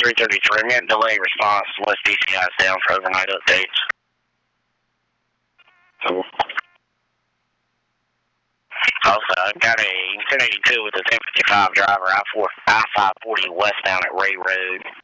333, we had delay response to let these guys down for overnight updates. So, also, I've got a 1082 with a 1055 driver, I-540 westbound at Ray Road.